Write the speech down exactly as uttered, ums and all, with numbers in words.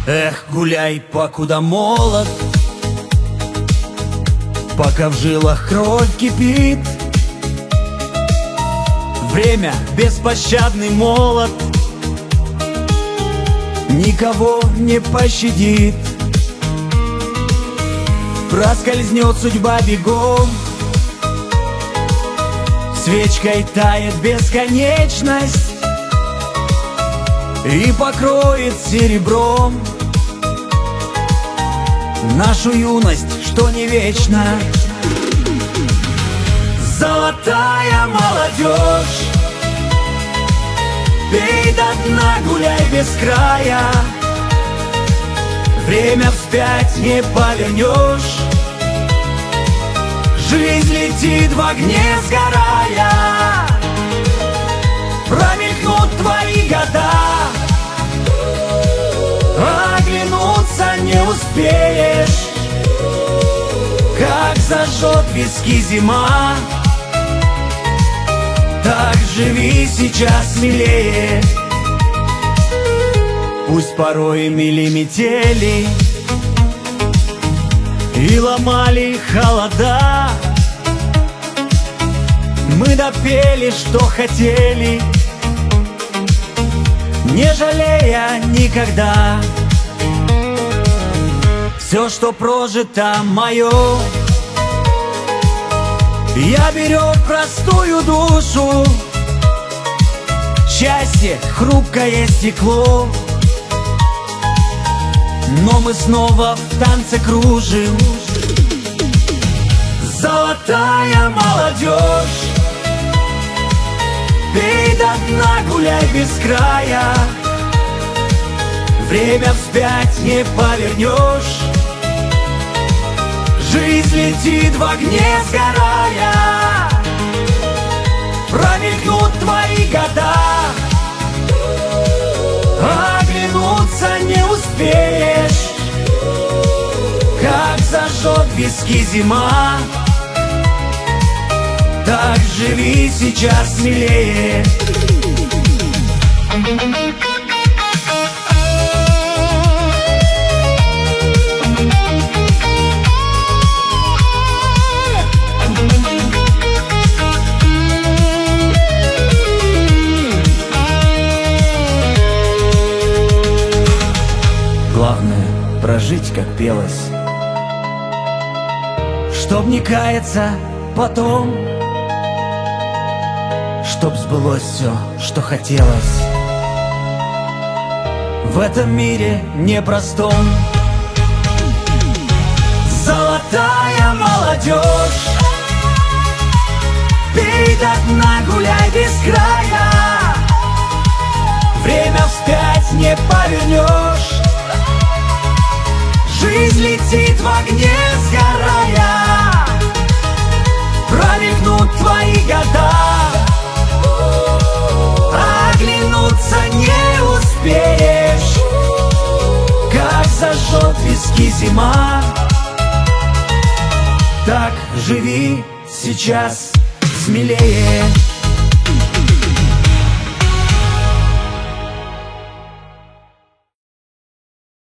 Эх, гуляй, покуда молод, пока в жилах кровь кипит. Время беспощадный молот, никого не пощадит. Проскользнет судьба бегом, свечкой тает бесконечность и покроет серебром нашу юность, что не вечна. Золотая молодежь, пей до дна, гуляй без края. Время вспять не повернешь, жизнь летит в огне сгорая. Промелькнут твои года, оглянуться не успеешь. Как зажжет виски зима, так живи сейчас смелее. Пусть порой мели метели и ломали холода, мы допели, что хотели, не жалея никогда. Все, что прожито мое, я берег простую душу. Счастье — хрупкое стекло, но мы снова в танце кружим. Золотая молодежь, пей до дна, гуляй без края. Время вспять не повернешь, жизнь летит в огне сгорая. Промелькнут твои года, оглянуться не успеешь. Как зажжет виски зима, так живи сейчас смелее. Главное — прожить, как пелось, чтоб не каяться потом, чтоб сбылось все, что хотелось в этом мире непростом. Золотая молодежь, пей до дна, гуляй без края. Время вспять не повернешь, жизнь летит в огне сгорая. Промелькнут твои года, оглянуться не успеешь. Как зажжет виски зима, так живи сейчас смелее.